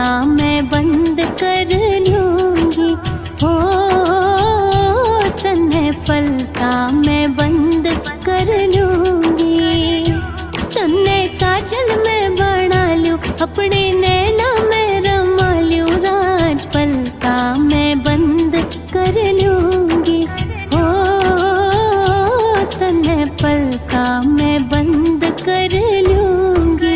का मैं बंद कर लूंगी, हो तन्ने पल का मैं बंद कर लूंगी। तन्ने काजल में बना लूं, अपने नैना में रमा लूं, राज पल का मैं बंद कर लूंगी, हो तन्ने पल का मैं बंद कर लूंगी।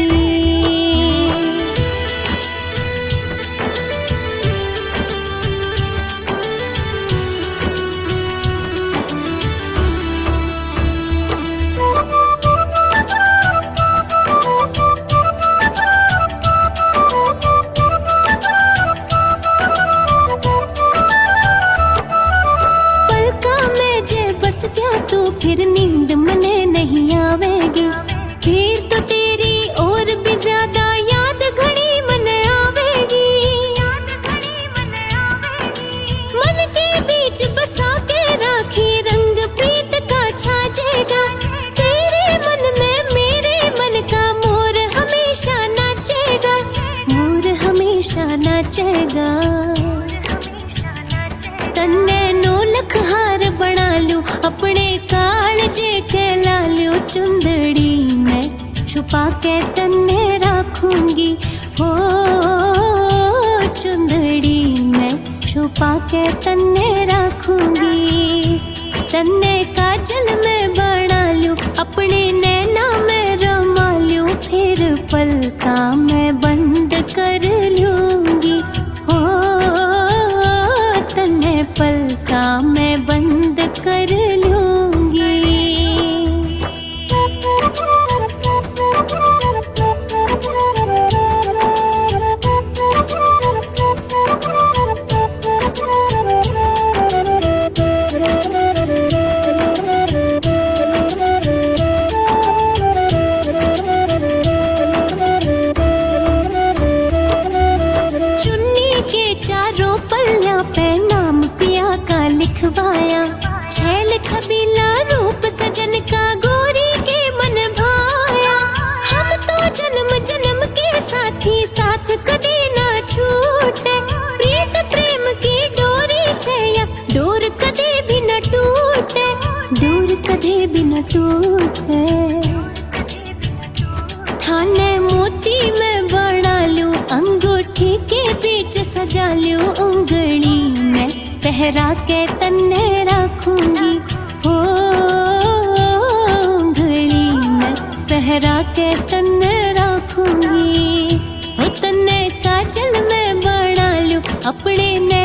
बस क्या तू फिर नींद मने नहीं आवेगी, फिर तो तेरी और भी ज्यादा याद घड़ी मन आवेगी। मन के बीच बसा के राखी रंग प्रीत का छाजेगा, तेरे मन में मेरे मन का मोर हमेशा नाचेगा, मोर हमेशा नाचेगा। तन्ने नो लख हार बना लूं, अपने कालजे के लालू, चुंदड़ी में छुपा के तन्ने रखूंगी, हो चुंदड़ी में छुपा के तन्ने रखूंगी। तन्ने काजल में बना लूं, अपने नैना में रमा लूं, फिर पल का मैं बंद कर लूंगी, हो तन्ने पल का मैं बंद कर लूंगी। चुन्नी के चारों पल्ला पे नाम पिया का लिखवाया, छैल छबीला रूप सजन का गोरी के मन भाया। हम तो जन्म जन्म के साथी, साथ कदे ना छूटे, प्रीत प्रेम की डोरी से या डोर कदे भी न टूटे, डोर कदे भी न टूटे। थाने मोती में बना लूं, अंगूठी के बीच सजा लूं, उंगली में पहरा के तन्ने रखूंगी, हो उंगली में पहरा के तन्ने रखूंगी। हो तन्ने काजल में बना लूं, अपने